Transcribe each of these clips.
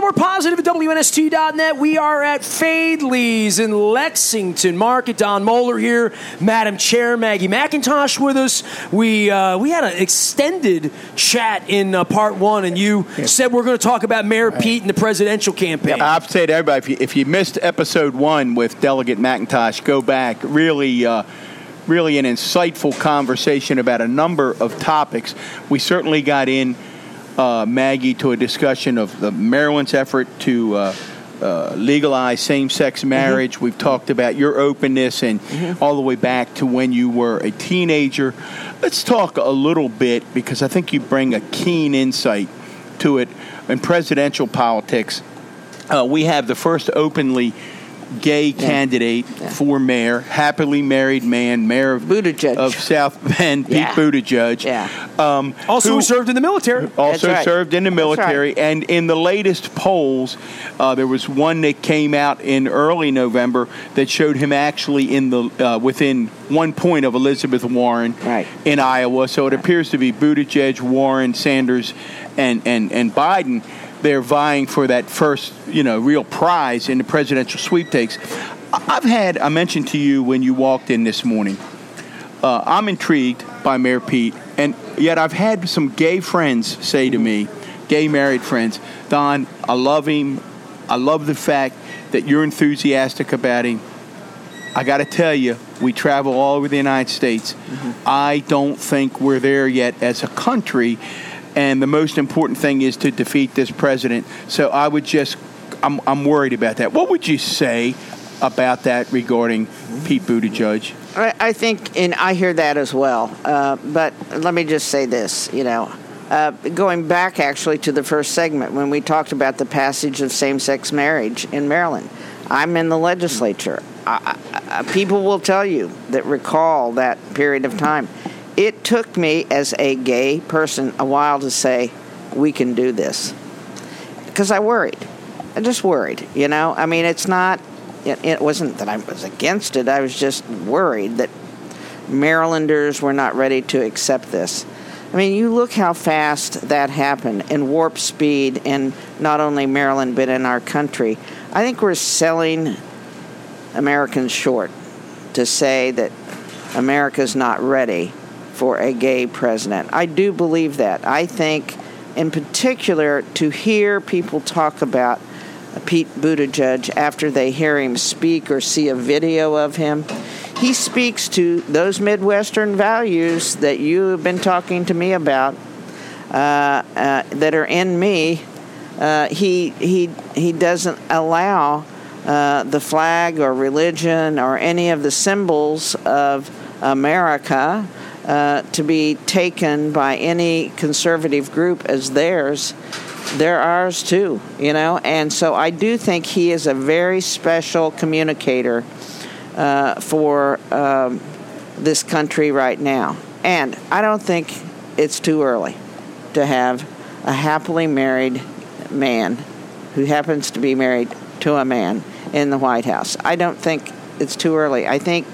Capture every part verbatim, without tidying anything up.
more positive at W N S T dot net. We are at Fadley's in Lexington Market. Don Moeller here, Madam Chair Maggie McIntosh with us. We uh, we had an extended chat in uh, part one, and you yeah. said we're going to talk about Mayor right. Pete and the presidential campaign. Yeah, I've said to everybody, if you, if you missed episode one with Delegate McIntosh, go back. Really, uh, really an insightful conversation about a number of topics. We certainly got in, uh, Maggie, to a discussion of the Maryland's effort to uh, uh, legalize same-sex marriage. Mm-hmm. We've talked about your openness and mm-hmm. all the way back to when you were a teenager. Let's talk a little bit, because I think you bring a keen insight to it in presidential politics. Uh, we have the first openly gay yeah. candidate yeah. for mayor, happily married man, mayor of, Buttigieg. of South Bend, Pete yeah. Buttigieg. Yeah. Um, also who served in the military. Also right. served in the military. Right. And in the latest polls, uh, there was one that came out in early November that showed him actually in the uh, within one point of Elizabeth Warren right. in Iowa. So it right. appears to be Buttigieg, Warren, Sanders, and, and, and Biden. They're vying for that first, you know, real prize in the presidential sweepstakes. I've had, I mentioned to you when you walked in this morning, uh, I'm intrigued by Mayor Pete, and yet I've had some gay friends say to me, gay married friends, Don, I love him. I love the fact that you're enthusiastic about him. I got to tell you, we travel all over the United States. Mm-hmm. I don't think we're there yet as a country. And the most important thing is to defeat this president. So I would just, I'm, I'm worried about that. What would you say about that regarding Pete Buttigieg? I, I think, and I hear that as well. Uh, but let me just say this, you know, uh, going back actually to the first segment when we talked about the passage of same-sex marriage in Maryland. I'm in the legislature. I, I, people will tell you that recall that period of time. It took me as a gay person a while to say, we can do this. Because I worried. I just worried, you know. I mean, it's not, it, it wasn't that I was against it. I was just worried that Marylanders were not ready to accept this. I mean, you look how fast that happened in warp speed in not only Maryland but in our country. I think we're selling Americans short to say that America's not ready for a gay president. I do believe that. I think, in particular, to hear people talk about Pete Buttigieg after they hear him speak or see a video of him, he speaks to those Midwestern values that you have been talking to me about uh, uh, that are in me. Uh, he he he doesn't allow uh, the flag or religion or any of the symbols of America Uh, to be taken by any conservative group as theirs. They're ours too, you know. And so I do think he is a very special communicator uh, for um, this country right now. And I don't think it's too early to have a happily married man who happens to be married to a man in the White House. I don't think it's too early. I think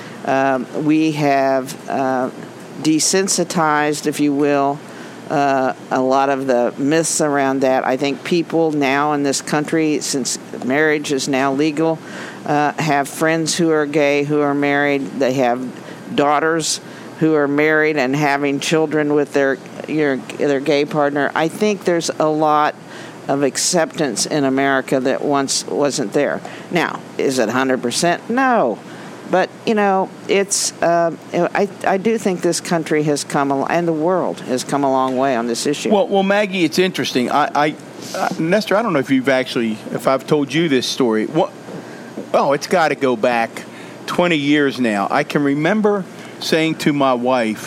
Um, we have uh, desensitized, if you will, uh, a lot of the myths around that. I think people now in this country, since marriage is now legal, uh, have friends who are gay, who are married. They have daughters who are married and having children with their your, their gay partner. I think there's a lot of acceptance in America that once wasn't there. Now, is it one hundred percent? No. But, you know, it's, uh, I, I do think this country has come, a, and the world has come a long way on this issue. Well, well, Maggie, it's interesting. I, I uh, Nestor, I don't know if you've actually, if I've told you this story. What, oh, it's got to go back twenty years now. I can remember saying to my wife,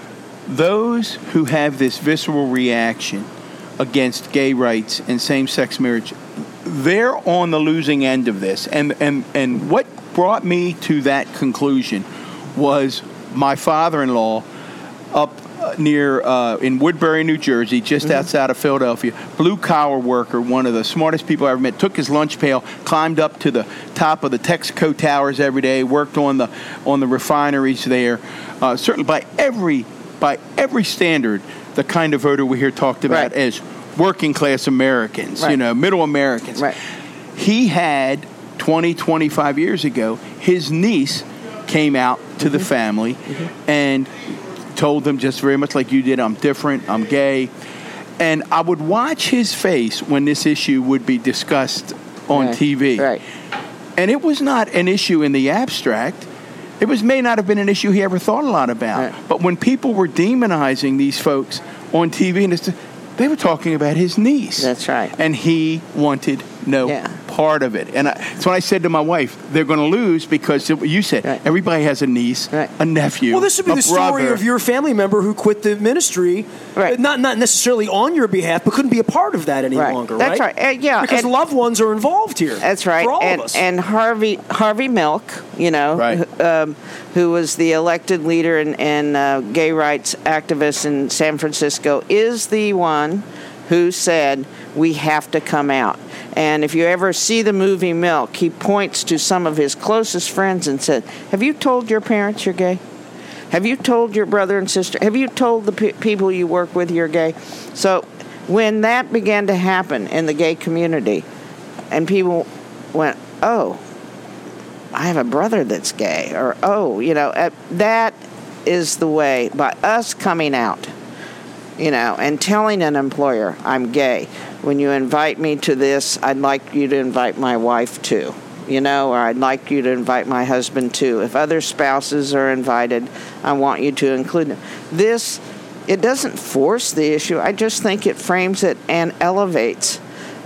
those who have this visceral reaction against gay rights and same-sex marriage, they're on the losing end of this. And, and, and what brought me to that conclusion was my father-in-law up near uh, in Woodbury, New Jersey, just mm-hmm. outside of Philadelphia, blue-collar worker, one of the smartest people I ever met, took his lunch pail, climbed up to the top of the Texaco Towers every day, worked on the on the refineries there. Uh, certainly by every by every standard, the kind of voter we hear talked about right. as working class Americans, Right. you know, middle Americans. Right. He had twenty, twenty-five years ago, his niece came out to the family mm-hmm. and told them just very much like you did, I'm different, I'm gay. And I would watch his face when this issue would be discussed on right. T V. Right. And it was not an issue in the abstract. It was may not have been an issue he ever thought a lot about. Right. But when people were demonizing these folks on T V, and it's, they were talking about his niece. That's right. And he wanted no yeah. part of it. And I, so I said to my wife, they're going to lose because you said right. everybody has a niece, right. a nephew, well, this would be a the story brother. of your family member who quit the ministry, right. not not necessarily on your behalf, but couldn't be a part of that any right. longer, That's right? right. Uh, yeah, because and, loved ones are involved here. That's right. For all and, of us. and Harvey Harvey Milk, you know, right. who, um, who was the elected leader and, and uh, gay rights activist in San Francisco, is the one who said we have to come out. And if you ever see the movie Milk, he points to some of his closest friends and said, have you told your parents you're gay? Have you told your brother and sister? Have you told the pe- people you work with you're gay? So when that began to happen in the gay community, and people went, oh, I have a brother that's gay, or, oh, you know, uh, that is the way, by us coming out, you know, and telling an employer, I'm gay. When you invite me to this, I'd like you to invite my wife too, you know, or I'd like you to invite my husband too. If other spouses are invited, I want you to include them. This, it doesn't force the issue. I just think it frames it and elevates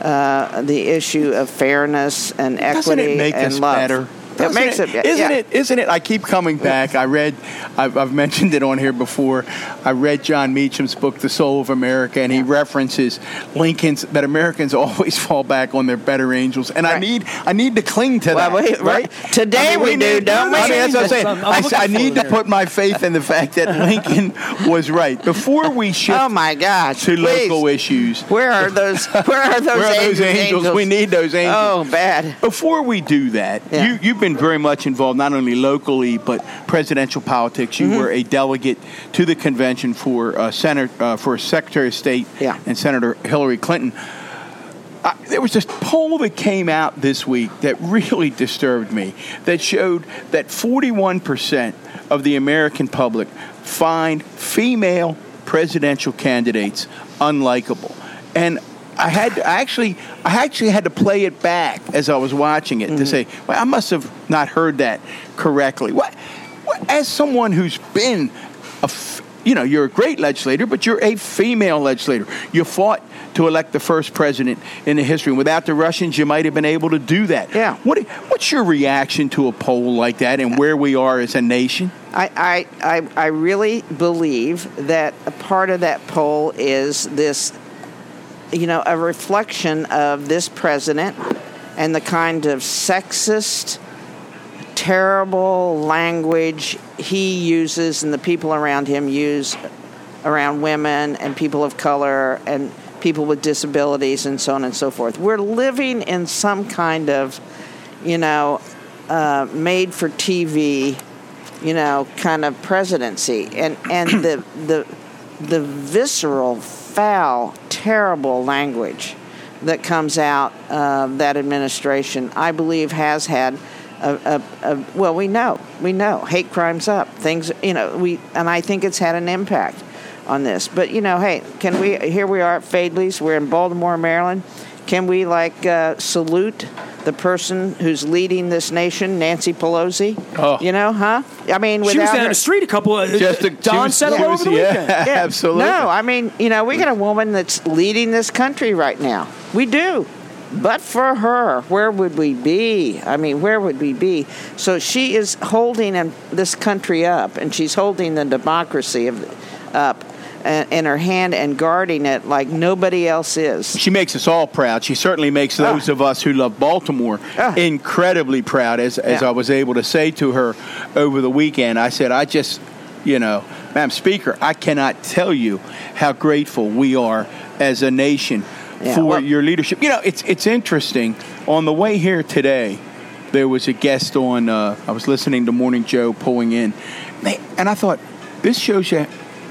uh, the issue of fairness and equity Doesn't it make and us love. better? It makes it, it, isn't yeah. it? Isn't it? I keep coming back. I read, I've, I've mentioned it on here before. I read John Meacham's book, The Soul of America, and he references Lincoln's that Americans always fall back on their better angels, and right. I need, I need to cling to well, that. we, right? Today I mean, we, we do, need, don't we? I mean, that's what I'm saying. I'm I, looking I need to for it. put my faith in the fact that Lincoln was right. Before we shift Oh my gosh! to please. local issues, Where are those? Where are those, where are those angels, angels? We need those angels. Oh, bad. Before we do that, Yeah. you, you've been very much involved, not only locally, but presidential politics. You Mm-hmm. were a delegate to the convention for uh, Senator, uh, for Secretary of State Yeah. and Senator Hillary Clinton. Uh, there was this poll that came out this week that really disturbed me, that showed that forty-one percent of the American public find female presidential candidates unlikable. And I had to actually, I actually had to play it back as I was watching it mm-hmm. to say, well, I must have not heard that correctly. What, what, as someone who's been, a, f- you know, you're a great legislator, but you're a female legislator. You fought to elect the first president in the history. And without the Russians, you might have been able to do that. Yeah. What, what's your reaction to a poll like that and where we are as a nation? I, I, I, I really believe that a part of that poll is this, you know, a reflection of this president and the kind of sexist, terrible language he uses and the people around him use around women and people of color and people with disabilities and so on and so forth. We're living in some kind of, you know, uh, made for T V, you know, kind of presidency. And, and the, the, the visceral, foul, terrible language that comes out of that administration, I believe, has had a, a, a well, we know, we know, hate crimes up, things, you know, we, and I think it's had an impact on this. But, you know, hey, can we, here we are at Fadley's, we're in Baltimore, Maryland. Can we, like, uh, salute the person who's leading this nation, Nancy Pelosi? Oh. You know, huh? I mean, without She was down her, the street a couple of Just a, Don was, said it yeah, over the yeah, weekend. Yeah. absolutely. No, I mean, you know, we got a woman that's leading this country right now. We do. But for her, where would we be? I mean, where would we be? So she is holding this country up, and she's holding the democracy of, up in her hand and guarding it like nobody else is. She makes us all proud. She certainly makes those Ah. of us who love Baltimore Ah. incredibly proud, as, as Yeah. I was able to say to her over the weekend. I said, I just, you know, Madam Speaker, I cannot tell you how grateful we are as a nation Yeah, for well- your leadership. You know, it's it's interesting. On the way here today, there was a guest on, uh, I was listening to Morning Joe pulling in, and I thought, this shows you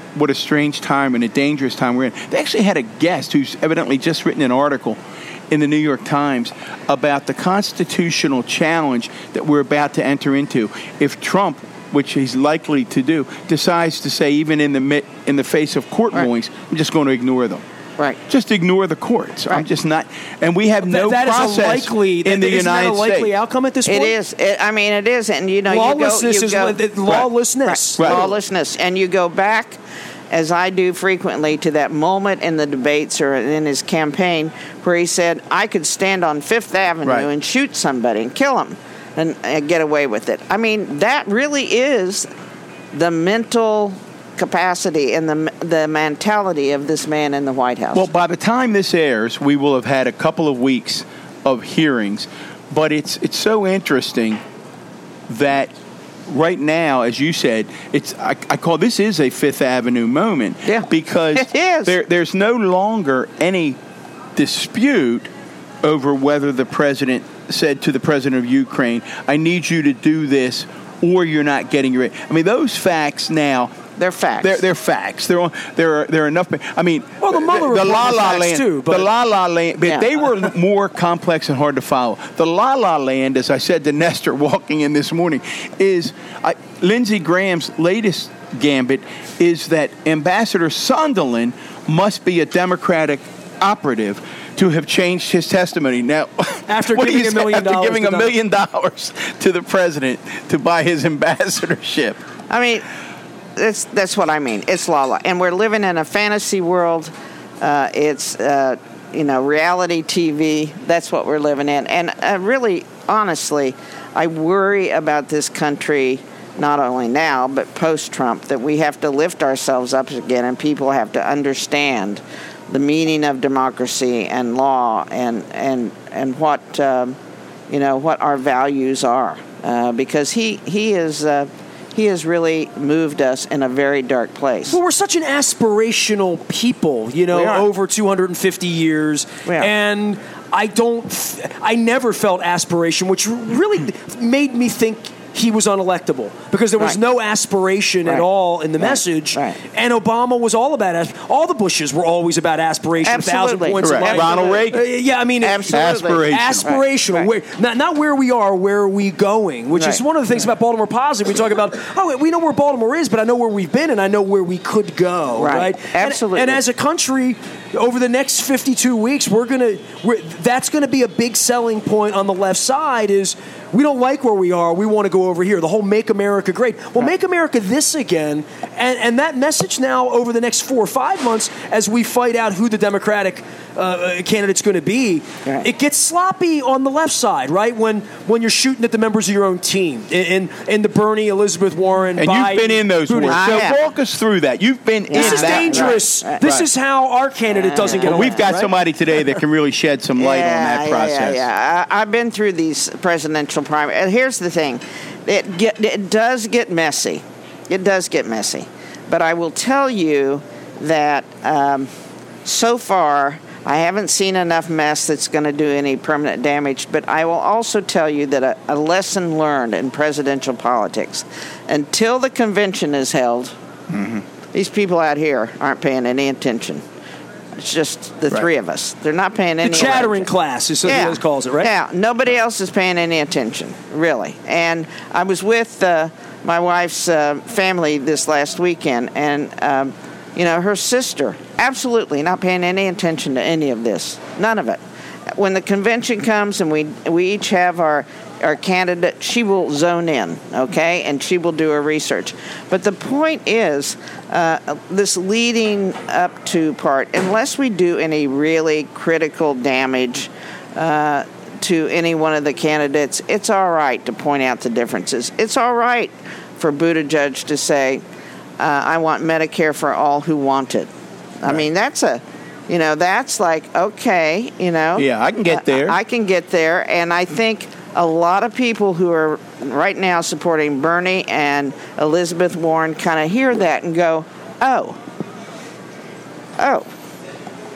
what a strange time and a dangerous time we're in. They actually had a guest who's evidently just written an article in the New York Times about the constitutional challenge that we're about to enter into if Trump, which he's likely to do, decides to say, even in the in the face of court right. rulings, I'm just going to ignore them. Right. Just ignore the courts. Right. I'm just not. And we have no that, that process is a likely, in that, the United that a likely States. outcome at this point? It is. It, I mean, it is. And, you know, lawlessness you go, you is go, lawlessness. Right. Right. Lawlessness. And you go back, as I do frequently, to that moment in the debates or in his campaign where he said, I could stand on Fifth Avenue right. and shoot somebody and kill him and uh, get away with it. I mean, that really is the mental capacity and the the mentality of this man in the White House. Well, by the time this airs, we will have had a couple of weeks of hearings, but it's it's so interesting that right now, as you said, it's I, I call this is a Fifth Avenue moment. Yeah, because it is. There, there's no longer any dispute over whether the president said to the president of Ukraine, I need you to do this or you're not getting your aid. I mean, those facts now, They're facts. They're, they're facts. There are there are there are enough. I mean, well, the Mueller the, the La report La was Land, too, but the La La Land. But Yeah. they were more complex and hard to follow. The La La Land, as I said to Nestor walking in this morning, is uh, Lindsey Graham's latest gambit is that Ambassador Sondland must be a Democratic operative to have changed his testimony. Now, after what giving is, a million after dollars giving to a million dollars to the president to buy his ambassadorship. I mean, that's that's what I mean. It's la la, and we're living in a fantasy world. Uh, it's uh, you know reality T V. That's what we're living in, and uh, really, honestly, I worry about this country. Not only now, but post-Trump, that we have to lift ourselves up again, and people have to understand the meaning of democracy and law, and and and what um, you know what our values are, uh, because he he is. Uh, He has really moved us in a very dark place. Well, we're such an aspirational people, you know, over two hundred fifty years. And I don't, I never felt aspiration, which really made me think he was unelectable because there was right. no aspiration right. at all in the right. message. Right. And Obama was all about it. All the Bushes were always about aspiration. Absolutely. A thousand points Correct. of light. Ronald Reagan. Uh, yeah, I mean, Absolutely. Aspiration. Aspirational. Right. Where, not, not where we are, where are we going, which right. is one of the things about Baltimore Positive. We talk about, oh, we know where Baltimore is, but I know where we've been and I know where we could go. Right. right? Absolutely. And, and as a country, over the next fifty-two weeks, we're gonna we're, that's going to be a big selling point on the left side is we don't like where we are. We want to go over here. The whole Make America Great. Well, right. Make America This Again. And, and that message now over the next four or five months as we fight out who the Democratic uh, candidate's going to be, right. it gets sloppy on the left side, right? When when you're shooting at the members of your own team. In, in, in the Bernie, Elizabeth Warren, And Biden, you've been in those wars. I So have. walk us through that. You've been Yeah. in This is that. dangerous. Right, right. This Right. is how our candidate doesn't get Well, we've got right? somebody today that can really shed some light yeah, on that yeah, process. Yeah, yeah. I, I've been through these presidential primaries. And here's the thing. It, get, it does get messy. It does get messy. But I will tell you that um, so far, I haven't seen enough mess that's going to do any permanent damage. But I will also tell you that a, a lesson learned in presidential politics, until the convention is held, mm-hmm. these people out here aren't paying any attention. It's just the Right. three of us. They're not paying any The chattering attention. class is what Yeah. he always calls it, right? Yeah, nobody else is paying any attention, really. And I was with uh, my wife's uh, family this last weekend, and, um, you know, her sister, absolutely not paying any attention to any of this. None of it. When the convention comes and we we each have our, our candidate, she will zone in, okay? And she will do her research. But the point is, uh, this leading up to part, unless we do any really critical damage uh, to any one of the candidates, it's all right to point out the differences. It's all right for Buttigieg to say, uh, I want Medicare for all who want it. I Right. mean, that's a... You know, that's like, okay, you know. Yeah, I can get there. I, I can get there. And I think a lot of people who are right now supporting Bernie and Elizabeth Warren kind of hear that and go, oh, oh,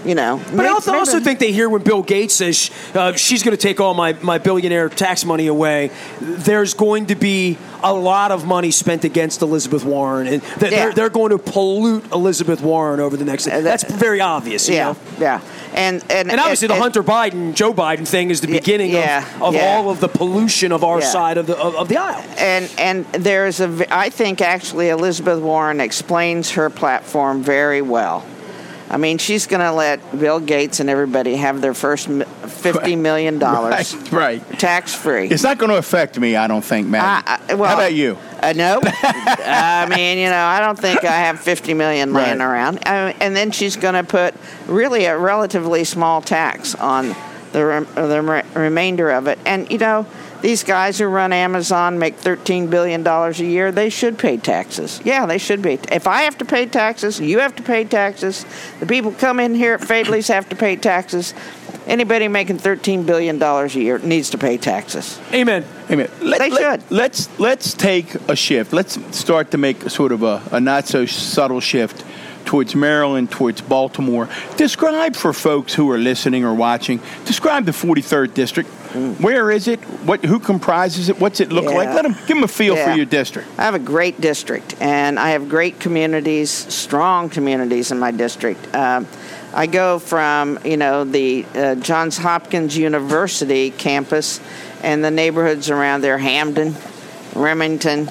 You know, but maybe, I also, also think they hear when Bill Gates says uh, she's going to take all my, my billionaire tax money away. There's going to be a lot of money spent against Elizabeth Warren, and th- yeah. they're, they're going to pollute Elizabeth Warren over the next. Uh, that, that's very obvious. You yeah, know? yeah, and and and obviously and, the Hunter Biden, Joe Biden thing is the beginning yeah, of, of yeah. all of the pollution of our yeah. side of the of, of the aisle. And and there's a, I think actually Elizabeth Warren explains her platform very well. I mean, she's going to let Bill Gates and everybody have their first fifty million dollars right, right. tax-free. It's not going to affect me, I don't think, Matt. I, I, well, How about you? Uh, no. I mean, you know, I don't think I have fifty million dollars laying right. around. I, and then she's going to put really a relatively small tax on the, rem, the re, remainder of it. And, you know, these guys who run Amazon make thirteen billion dollars a year. They should pay taxes. Yeah, they should be. If I have to pay taxes, you have to pay taxes. The people come in here at Fadley's have to pay taxes. Anybody making thirteen billion dollars a year needs to pay taxes. Amen. Amen. Let, they let, should. Let's, let's take a shift. Let's start to make sort of a, a not-so-subtle shift towards Maryland, towards Baltimore. Describe for folks who are listening or watching, describe the forty-third District. Mm. Where is it? What? Who comprises it? What's it look yeah. like? Let them give them a feel yeah. for your district. I have a great district, and I have great communities, strong communities in my district. Um, I go from, you know, the uh, Johns Hopkins University campus and the neighborhoods around there, Hamden, Remington,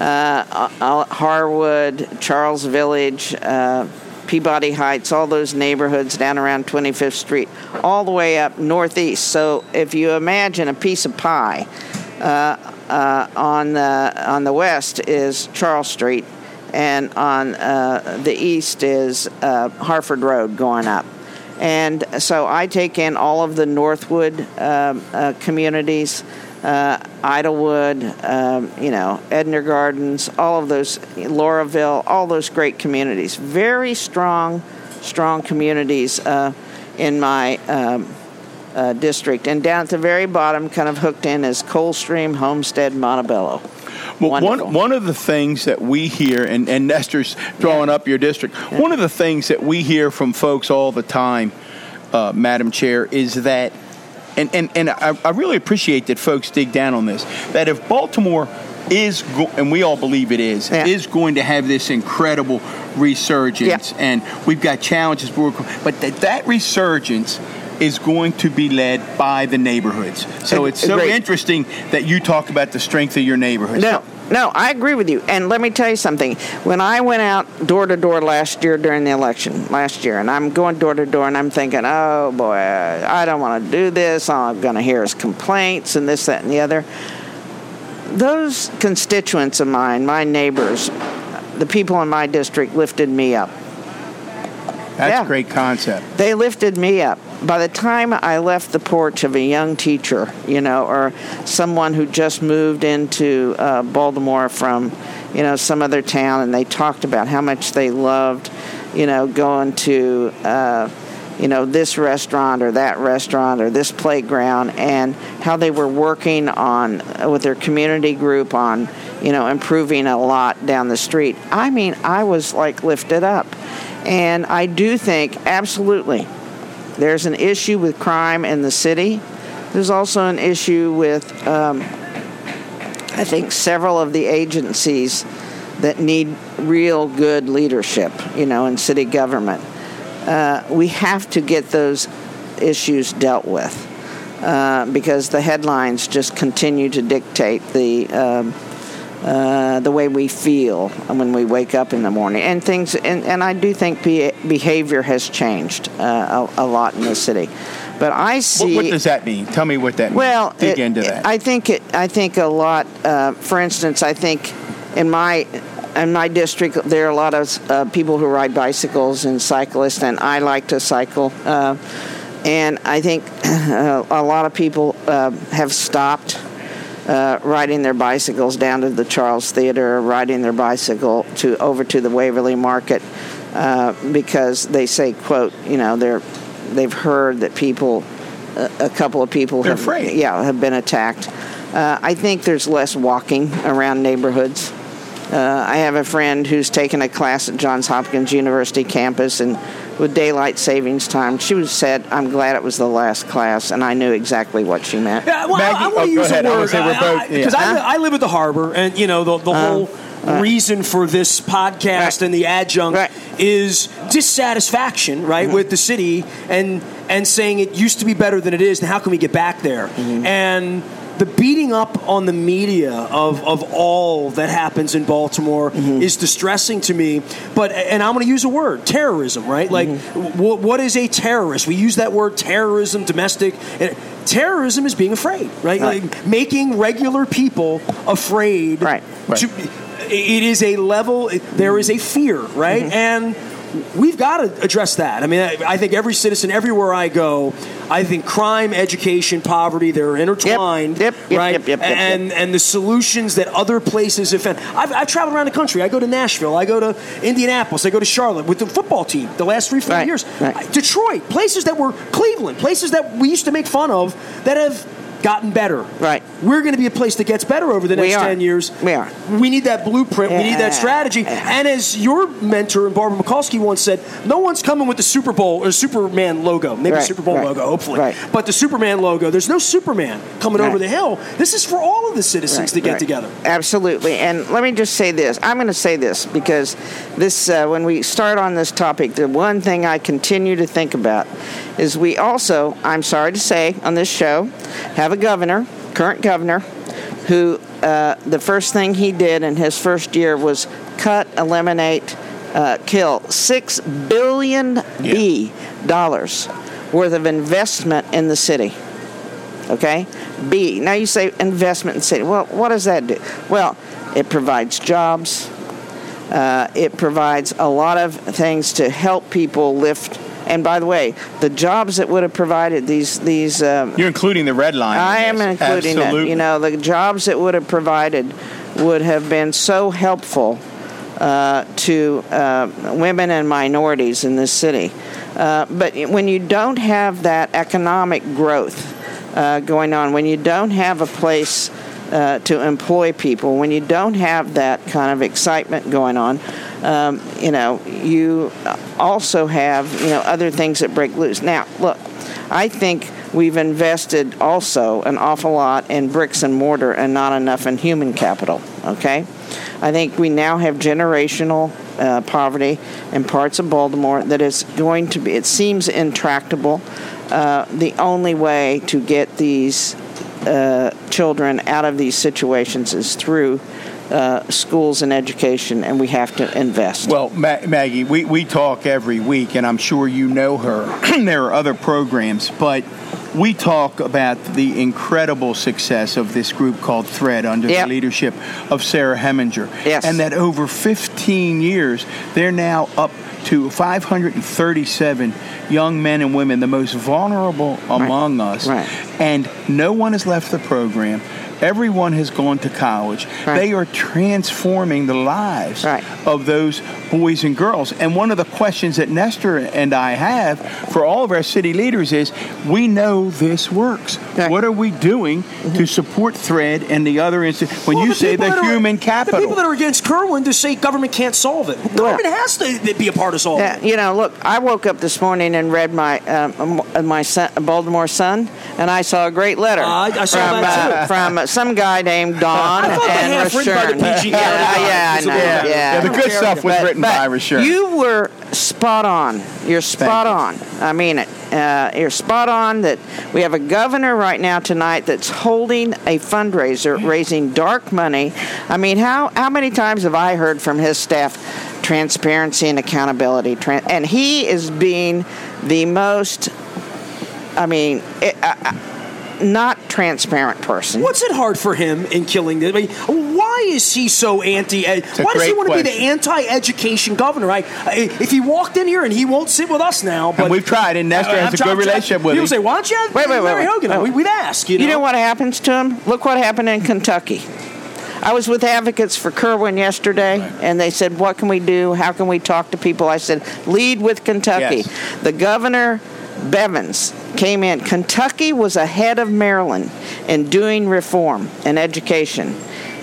uh, Harwood, Charles Village, uh, Peabody Heights, all those neighborhoods down around twenty-fifth Street, all the way up northeast. So if you imagine a piece of pie, uh, uh, on the on the west is Charles Street, and on uh, the east is uh, Harford Road going up. And so I take in all of the Northwood uh, uh, communities, uh, Idlewood, um, you know, Edna Gardens, all of those, Lauraville, all those great communities. Very strong, strong communities uh, in my um, uh, district. And down at the very bottom, kind of hooked in, is Coldstream, Homestead, Montebello. Well, one, one of the things that we hear, and, and Nestor's drawing yeah. up your district, yeah. one of the things that we hear from folks all the time, uh, Madam Chair, is that, and, and, and I, I really appreciate that folks dig down on this, that if Baltimore is, go- and we all believe it is, yeah. is going to have this incredible resurgence, yeah. and we've got challenges, but that, that resurgence is going to be led by the neighborhoods. So it's so Great. interesting that you talk about the strength of your neighborhoods. No, no, I agree with you. And let me tell you something. When I went out door to door last year during the election, last year, and I'm going door to door and I'm thinking, oh boy, I don't want to do this. All I'm going to hear is complaints and this, that, and the other. Those constituents of mine, my neighbors, the people in my district lifted me up. That's yeah. a great concept. They lifted me up. By the time I left the porch of a young teacher, you know, or someone who just moved into uh, Baltimore from, you know, some other town, and they talked about how much they loved, you know, going to, uh, you know, this restaurant or that restaurant or this playground, and how they were working on, with their community group on, you know, improving a lot down the street. I mean, I was like lifted up. And I do think, absolutely, there's an issue with crime in the city. There's also an issue with, um, I think, several of the agencies that need real good leadership, you know, in city government. Uh, we have to get those issues dealt with uh, because the headlines just continue to dictate the um, Uh, the way we feel when we wake up in the morning, and things, and, and I do think be- behavior has changed uh, a, a lot in the city. But I see. What, what does that mean? Tell me what that means. Well, dig it, into that. I think it. I think a lot. Uh, for instance, I think in my in my district there are a lot of uh, people who ride bicycles and cyclists, and I like to cycle. Uh, and I think uh, a lot of people uh, have stopped. Uh, riding their bicycles down to the Charles Theater, or riding their bicycle to over to the Waverly Market, uh, because they say, quote, you know, they're they've heard that people, uh, a couple of people, they're have, afraid. yeah, have been attacked. Uh, I think there's less walking around neighborhoods. Uh, I have a friend who's taken a class at Johns Hopkins University campus, and with daylight savings time. She was said, "I'm glad it was the last class," and I knew exactly what she meant. Yeah, well, Maggie, I, I want oh, to use ahead. a word Because because I, I, I, I live at the harbor, and you know the the uh, whole uh, reason for this podcast right. and the adjunct right. is dissatisfaction, right, mm-hmm. with the city and and saying it used to be better than it is, and how can we get back there? Mm-hmm. And the beating up on the media of, of all that happens in Baltimore mm-hmm. is distressing to me. But and I'm going to use a word, terrorism, right? Like, mm-hmm. w- what is a terrorist? We use that word, terrorism, domestic. And terrorism is being afraid, right? right. Like making regular people afraid. Right. right. To, it is a level. There is a fear, right? Mm-hmm. And we've got to address that. I mean, I, I think every citizen, everywhere I go, I think crime, education, poverty, they're intertwined, yep, yep, right? Yep, yep, yep, and yep. and the solutions that other places have found. I've, I've traveled around the country. I go to Nashville. I go to Indianapolis. I go to Charlotte with the football team the last three, four right, years. Right. Detroit, places that were Cleveland, places that we used to make fun of that have gotten better. Right. We're going to be a place that gets better over the next ten years. We are. We need that blueprint. Yeah. We need that strategy. Yeah. And as your mentor, Barbara Mikulski, once said, no one's coming with the Super Bowl or Superman logo. Maybe right. Super Bowl right. logo, hopefully. Right. But the Superman logo, there's no Superman coming right. over the hill. This is for all of the citizens right. to get right. together. Absolutely. And let me just say this. I'm going to say this because this, uh, when we start on this topic, the one thing I continue to think about is we also, I'm sorry to say, on this show, have a governor, current governor, who uh, the first thing he did in his first year was cut, eliminate, uh, kill six billion B dollars worth of investment in the city. Okay, B. Now you say investment in the city. Well, what does that do? Well, it provides jobs. Uh, it provides a lot of things to help people lift. And by the way, the jobs that would have provided these these um, you're including the red line. I am including Absolutely. it. You know, the jobs that would have provided would have been so helpful uh, to uh, women and minorities in this city. Uh, but when you don't have that economic growth uh, going on, when you don't have a place uh, to employ people, when you don't have that kind of excitement going on, Um, you know, you also have, you know, other things that break loose. Now, look, I think we've invested also an awful lot in bricks and mortar and not enough in human capital, okay? I think we now have generational uh, poverty in parts of Baltimore that is going to be, it seems intractable. Uh, the only way to get these uh, children out of these situations is through Uh, schools and education, and we have to invest. Well, Ma- Maggie, we, we talk every week, and I'm sure you know her. There are other programs, but we talk about the incredible success of this group called THREAD under yep. the leadership of Sarah Heminger. Yes. And that over fifteen years, they're now up to five hundred thirty-seven young men and women, the most vulnerable among right. us. Right. And no one has left the program. Everyone has gone to college. Right. They are transforming the lives right. of those boys and girls. And one of the questions that Nestor and I have for all of our city leaders is, we know this works. Right. What are we doing mm-hmm. to support THREAD and the other institutions? When well, you the say the are, human capital. The people that are against Kerwin to say government can't solve it. Well, government has to be a part of solving uh, it. You know, look, I woke up this morning and read my um, my son, Baltimore Sun, and I saw a great letter uh, I, I saw from, that too. Uh, from uh, some guy named Don I thought and the half written by the P G. Yeah, yeah, I know. Yeah, Yeah, yeah, the good stuff was but, written but by Rashawn. You were spot on. You're spot on. I mean it. Uh, you're spot on that we have a governor right now tonight that's holding a fundraiser, raising dark money. I mean, how how many times have I heard from his staff, transparency and accountability, Tran- and he is being the most, I mean, it, uh, not transparent person. What's it hard for him in killing this? I mean, why is he so anti? Why does he want to be the anti-education governor? Right? If he walked in here and he won't sit with us now, but and we've tried, and Nestor uh, has a good relationship with him. People say, "Why don't you have wait, wait, wait, Larry wait, Hogan?" wait. We, we'd ask. You know? You know what happens to him? Look what happened in Kentucky. I was with Advocates for Kerwin yesterday, right. and they said, "What can we do? How can we talk to people?" I said, "Lead with Kentucky." Yes. The governor, Bevins, came in. Kentucky was ahead of Maryland in doing reform and education.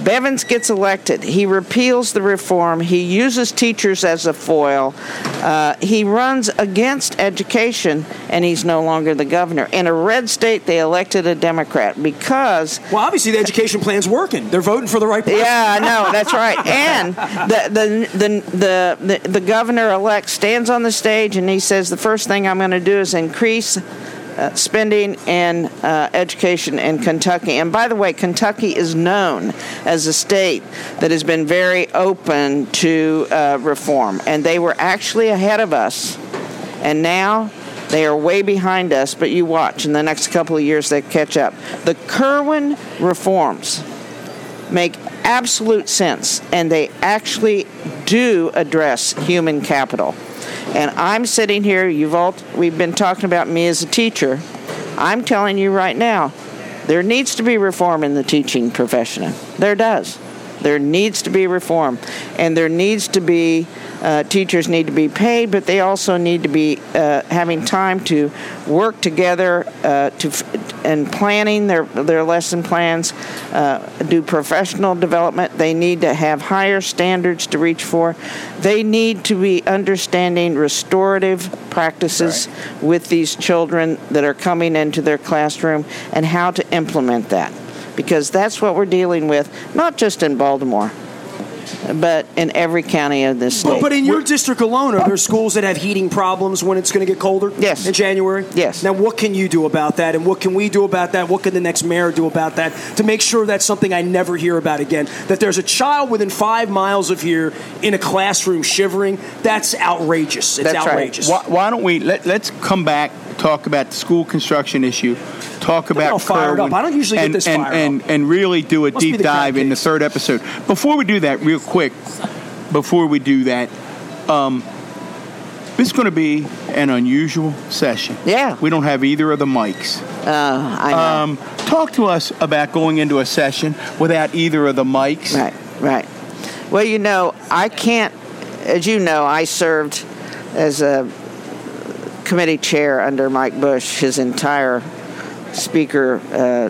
Bevins gets elected. He repeals the reform. He uses teachers as a foil. Uh, he runs against education, and he's no longer the governor. In a red state, they elected a Democrat because... Well, obviously the education plan's working. They're voting for the right person. Yeah, I know. That's right. And the the, the, the, the, the governor-elect stands on the stage, and he says, the first thing I'm going to do is increase... Uh, spending in uh, education in Kentucky. And by the way, Kentucky is known as a state that has been very open to uh, reform. And they were actually ahead of us. And now they are way behind us. But you watch, in the next couple of years, they catch up. The Kirwan reforms make absolute sense. And they actually do address human capital. And I'm sitting here, you've all, we've been talking about me as a teacher. I'm telling you right now, there needs to be reform in the teaching profession. There does. There needs to be reform. And there needs to be, uh, teachers need to be paid, but they also need to be uh, having time to work together uh, to and planning their, their lesson plans, uh, do professional development. They need to have higher standards to reach for. They need to be understanding restorative practices right. with these children that are coming into their classroom and how to implement that. Because that's what we're dealing with, not just in Baltimore, but in every county of this state. Well, but in your district alone, are there schools that have heating problems when it's going to get colder? Yes. In January? Yes. Now, what can you do about that, and what can we do about that? What can the next mayor do about that to make sure that's something I never hear about again, that there's a child within five miles of here in a classroom shivering? That's outrageous. It's that's outrageous. Right. Why, why don't we, let, let's come back, talk about the school construction issue, talk about fired up. I don't usually and, get this and, fired and, up. and really do a Must deep dive in the third episode. Before we do that, real quick, before we do that, um, this is going to be an unusual session. Yeah. We don't have either of the mics. Uh, I know. Um, talk to us about going into a session without either of the mics. Right, right. Well, you know, I can't, as you know, I served as a committee chair under Mike Bush, his entire speaker, uh,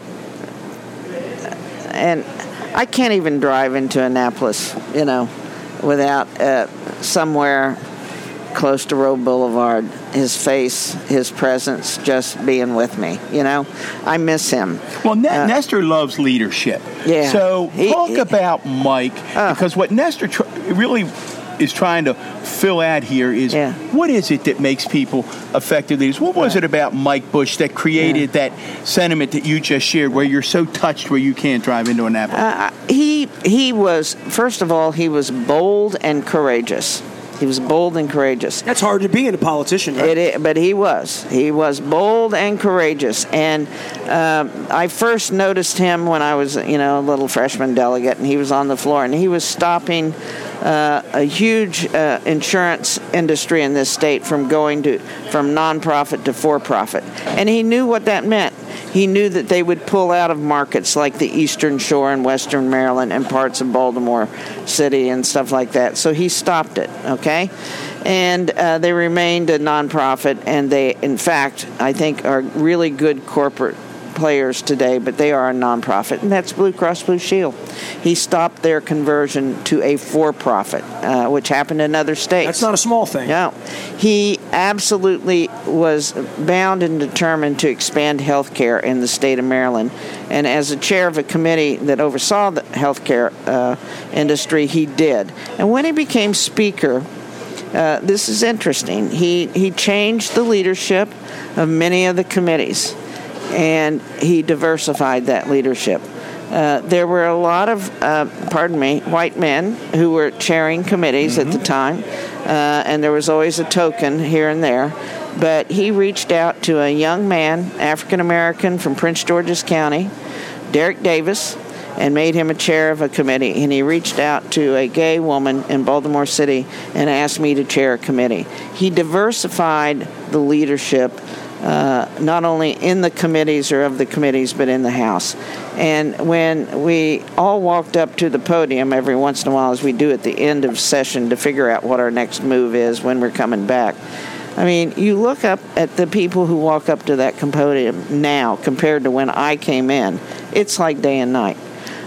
and I can't even drive into Annapolis, you know, without uh, somewhere close to Roe Boulevard, his face, his presence just being with me, you know. I miss him. Well, ne- uh, Nestor loves leadership. Yeah. So he, talk he, about Mike, uh, because what Nestor tr- really is trying to fill out here is yeah. what is it that makes people effective leaders? What was right. it about Mike Bush that created yeah. that sentiment that you just shared, where you're so touched where you can't drive into Annapolis? Uh, he he was, first of all, he was bold and courageous. He was bold and courageous. That's hard to be in a politician, right? It, but he was. He was bold and courageous. And um, I first noticed him when I was, you know, a little freshman delegate, and he was on the floor, and he was stopping uh, a huge uh, insurance industry in this state from going to from nonprofit to for-profit. And he knew what that meant. He knew that they would pull out of markets like the Eastern Shore and Western Maryland and parts of Baltimore City and stuff like that. So he stopped it, okay? And uh, they remained a nonprofit, and they, in fact, I think are really good corporate players today, but they are a nonprofit, and that's Blue Cross Blue Shield. He stopped their conversion to a for-profit, uh, which happened in other states. That's not a small thing. No. He absolutely was bound and determined to expand health care in the state of Maryland. And as a chair of a committee that oversaw the health care uh, industry, he did. And when he became speaker, uh, this is interesting. He, he changed the leadership of many of the committees, and he diversified that leadership. Uh, there were a lot of, uh, pardon me, white men who were chairing committees mm-hmm. at the time, uh, and there was always a token here and there. But he reached out to a young man, African-American from Prince George's County, Derek Davis, and made him a chair of a committee. And he reached out to a gay woman in Baltimore City and asked me to chair a committee. He diversified the leadership Uh, not only in the committees or of the committees, but in the House. And when we all walked up to the podium every once in a while, as we do at the end of session to figure out what our next move is when we're coming back, I mean, you look up at the people who walk up to that podium now compared to when I came in, it's like day and night.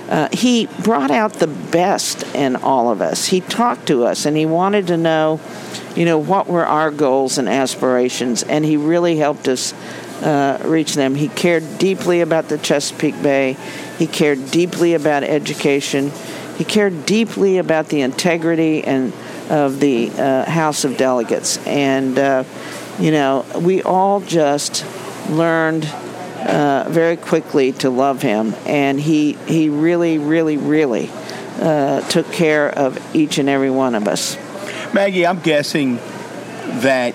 uh, he brought out the best in all of us. He talked to us, and he wanted to know, you know, what were our goals and aspirations, and he really helped us uh, reach them. He cared deeply about the Chesapeake Bay. He cared deeply about education. He cared deeply about the integrity and of the uh, House of Delegates. And, uh, you know, we all just learned uh, very quickly to love him. And he, he really, really, really uh, took care of each and every one of us. Maggie, I'm guessing that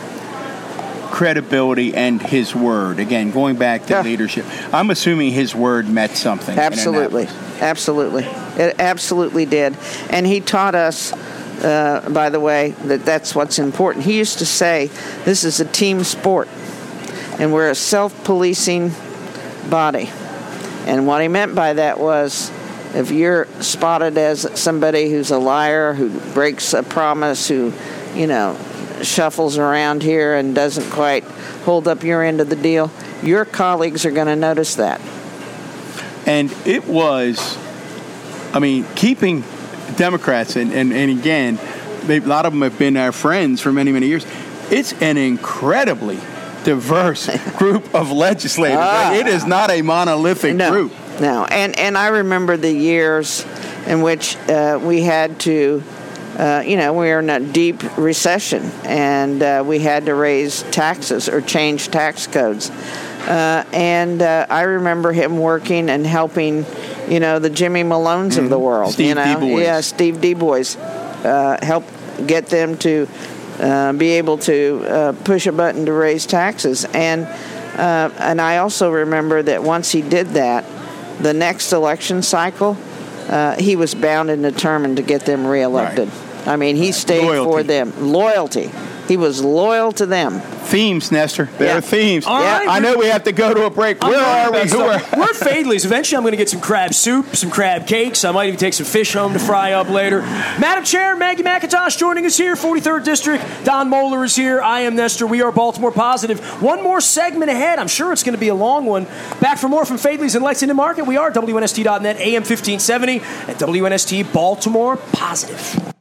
credibility and his word, again, going back to yeah. leadership, I'm assuming his word meant something. Absolutely. Absolutely. It absolutely did. And he taught us, uh, by the way, that that's what's important. He used to say, this is a team sport, and we're a self-policing body. And what he meant by that was, if you're spotted as somebody who's a liar, who breaks a promise, who, you know, shuffles around here and doesn't quite hold up your end of the deal, your colleagues are going to notice that. And it was, I mean, keeping Democrats, and, and, and again, they, a lot of them have been our friends for many, many years. It's an incredibly diverse group of legislators. Ah. It is not a monolithic no, group. No, and, and I remember the years in which uh, we had to, uh, you know, we were in a deep recession, and uh, we had to raise taxes or change tax codes. Uh, and uh, I remember him working and helping, you know, the Jimmy Malones mm-hmm. of the world. Steve you know? D. Bois. Yeah, Steve D. Bois. Uh, help get them to uh, be able to uh, push a button to raise taxes. And uh, and I also remember that once he did that, the next election cycle, uh, he was bound and determined to get them reelected. Right. I mean, he stayed Loyalty. for them. Loyalty. He was loyal to them. Themes, Nestor. There yeah. are themes. All yeah. right, I know we have to go to a break. Where are we? Who are? We're at Fadley's. Eventually, I'm going to get some crab soup, some crab cakes. I might even take some fish home to fry up later. Madam Chair, Maggie McIntosh joining us here. forty-third District. Don Moeller is here. I am Nestor. We are Baltimore Positive. One more segment ahead. I'm sure it's going to be a long one. Back for more from Fadley's in Lexington Market. We are W N S T dot net, A M fifteen seventy, at W N S T Baltimore Positive.